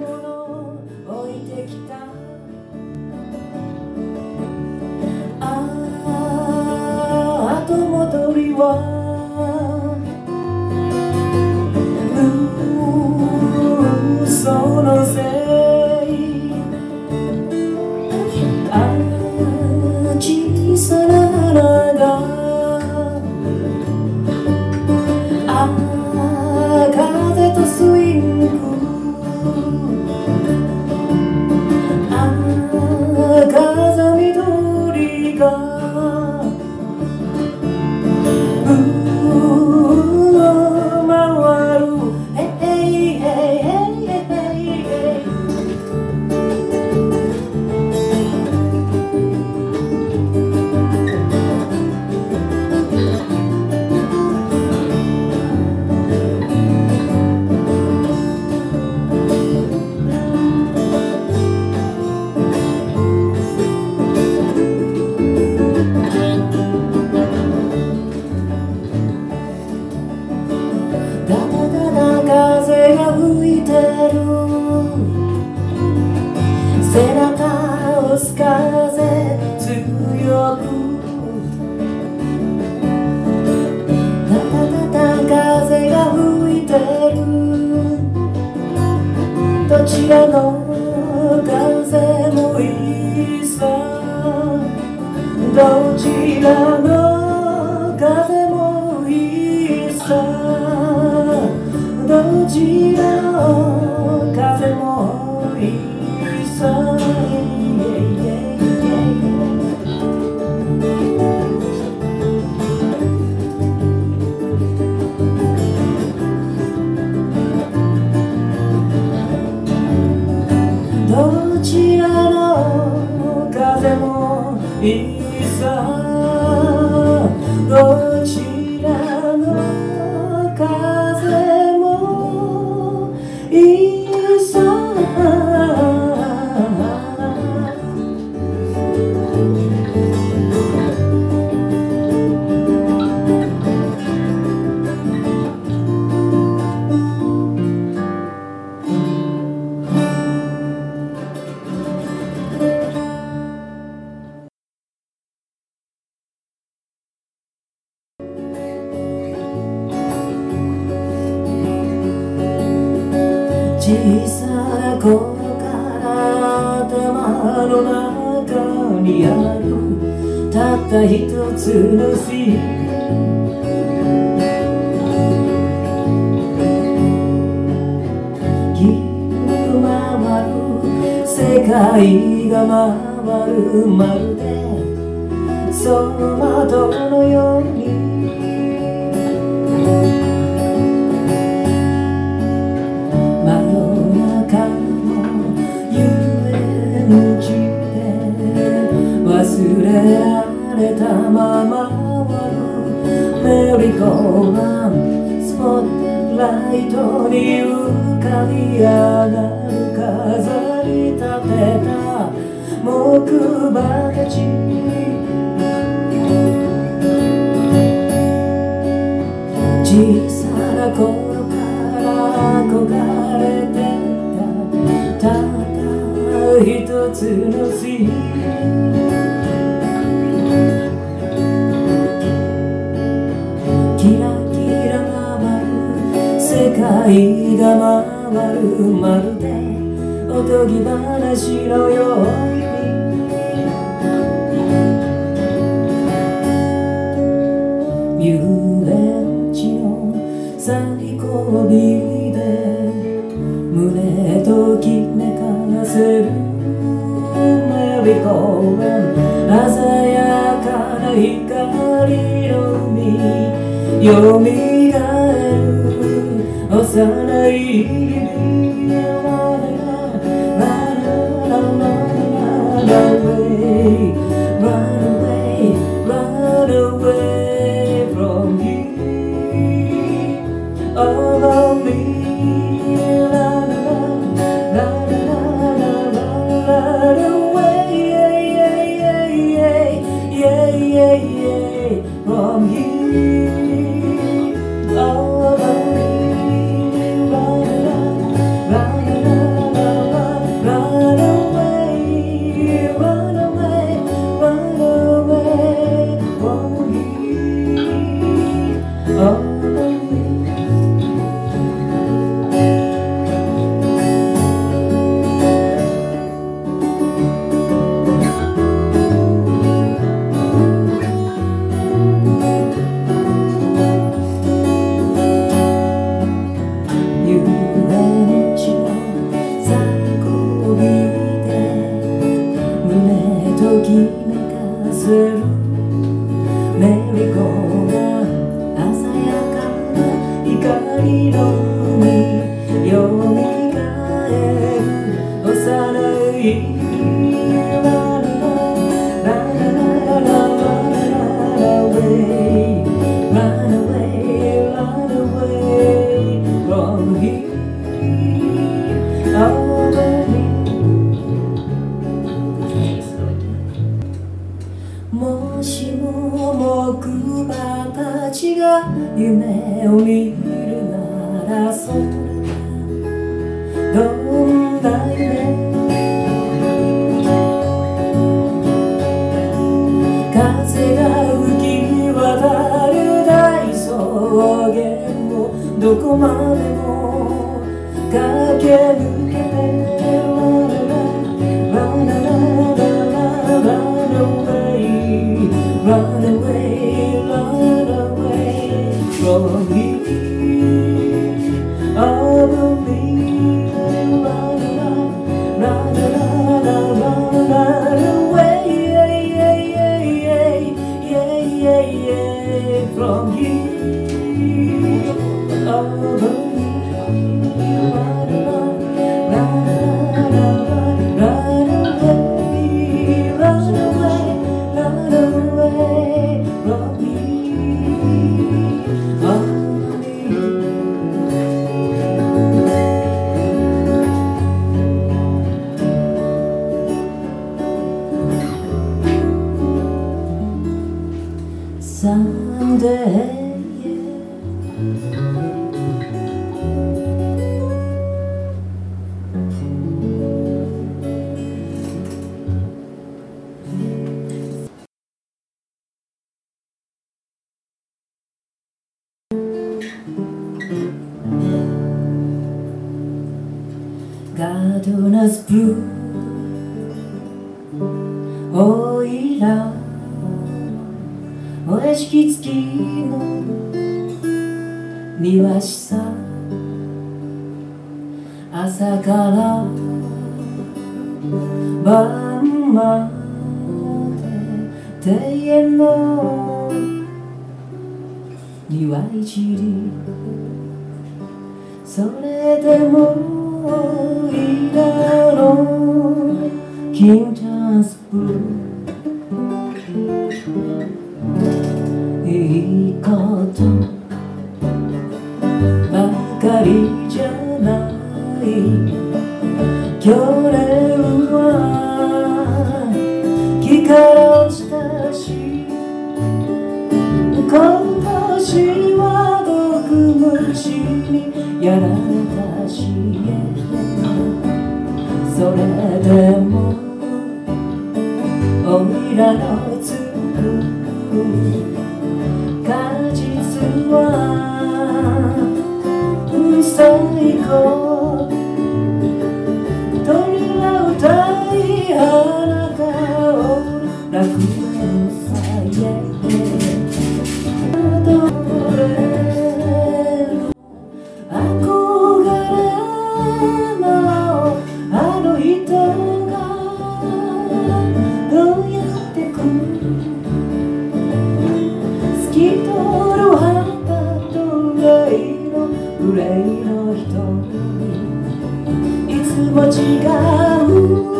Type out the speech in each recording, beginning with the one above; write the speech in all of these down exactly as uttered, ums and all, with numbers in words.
物置いてきた。ああ後戻りは嘘のせい。ああ小さな穴がああ風とスイングああ風緑が風が吹いてる背中を押す風強くタタタタ風が吹いてるどちらの風もいいさどちらの風もいいさどちらの風もいいさどちらの風もいいさどちらの風もいいさ小さな頃から頭の中にあるたった一つのシーンきっと回る世界が回るまるでその窓のように忘れられたまま回るメリーゴーランドスポットライトに浮かび上がる飾り立てた木馬たち小さな頃から憧れてたたった一つのシーン世界が回るまるでおとぎ話のように遊園地の最後尾で胸ときめかせるメリーゴーランド鮮やかな光の海よみがえる幼い日々 Run away, run away, run away from you all of me run, run, run, run, run away yeah, yeah, yeah, yeah, yeah, yeah, from you all of me run, run, run たちが夢を見るならそれどんな夢風が吹き渡る大草原をどこまでも駆け抜けて Run away, run away, run away from me, over me. Run, run, run, run, run, run away, yeah, yeah, yeah, yeah, yeah, yeah, from you, over me. Run, run, run, run, run away, run away, run away from me, from me. サンデーガードナスブルーオイラお屋敷付きの庭師さ朝から晩まで庭園の庭いじりそれでもいらの金チャンスプいいことばかりじゃない去年は木から落ちたし今年は毒虫にやられたしそれでもおいらのつく果実は最高鳥は歌い花が楽園さえどれの憧れのあの人がどうやって来る透き通る葉っぱと憂いの憂いの瞳いつも違う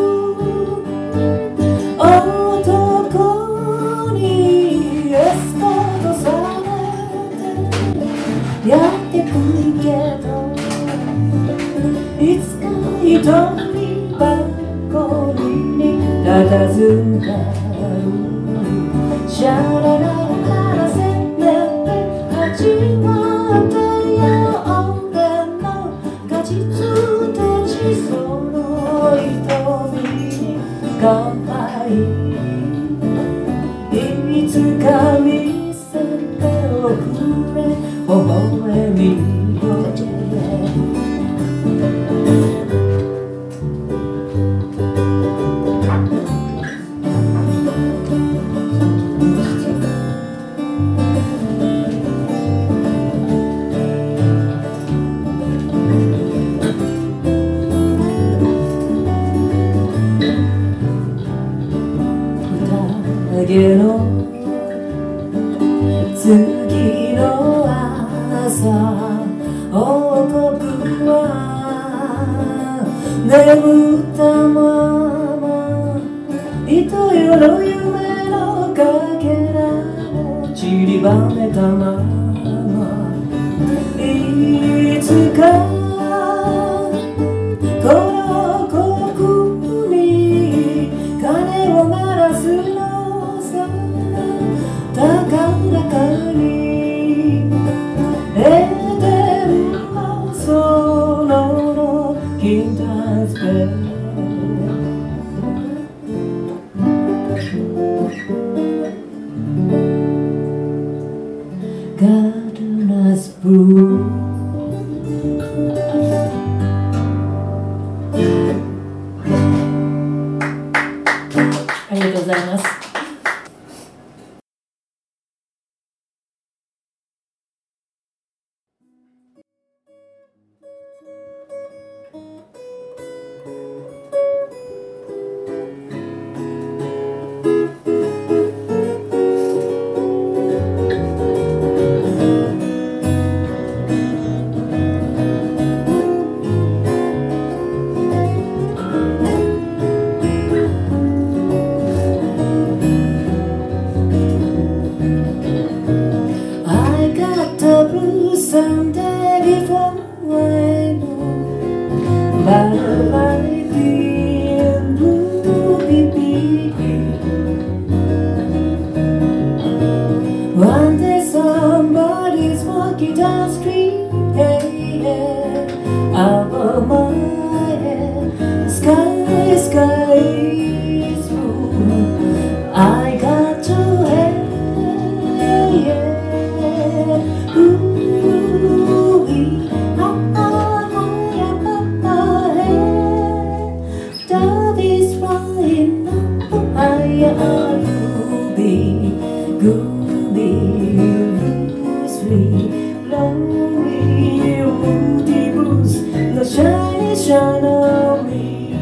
男にエスコートされてやってくるけどいつか一人ばっかりに佇んでるシャラララせめて始まったよ俺の果実たちその瞳に乾杯いつか見せておくれ微笑みよ宴の次の朝王国は眠ったまま糸よの夢のかけらを散りばめたままいつかこの国に鐘を鳴らすの高らかに gardener's brew. ありがとうございます。Someday before I know, but a life in blue be one day somebody's walking down the street, hey, hey, above my head, sky, sky is blue. I got to have, yeah, ooh. Shine on me.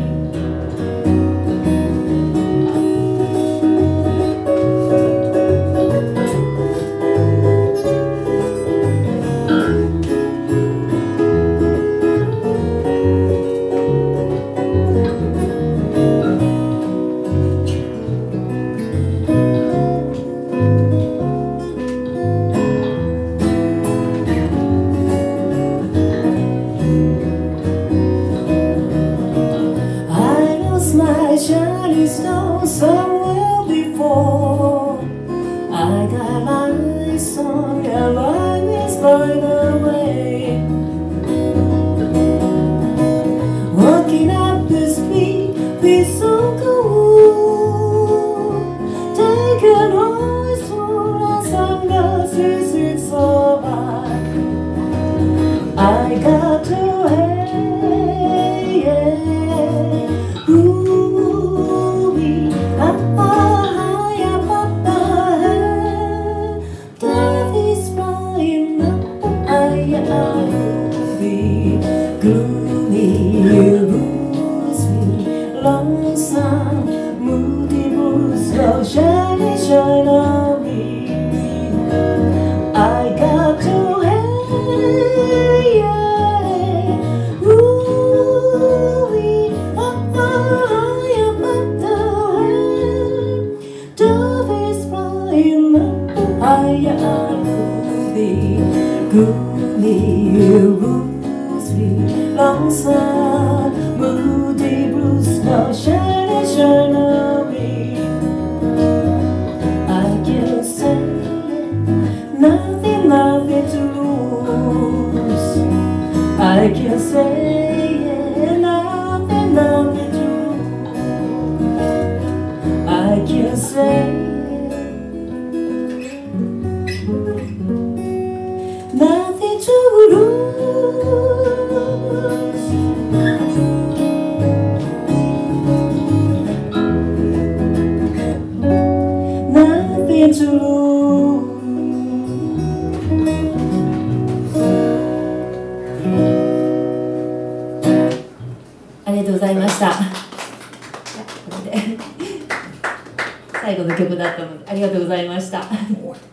My shining stone somewhere before. I got my song and life is by the way. Walking up the street feels so cool. Taking all its soul and sunglasses, it's so high. I got to have, yeah, ooh. Gloomy, rosy, lonesome, moody blues, so shiny, shine on me. I got to have, yeah, ooh, oh, high up at the head, dove is flying up, higher I be, gloomy, rosy. Lonesome, moody blues, now shine, shine on me. I can say nothing, nothing to lose. I can say nothing, nothing to lose. I can say nothing to lose. Nothing to lose. ありがとうございました。これで最後の曲だったのでありがとうございました。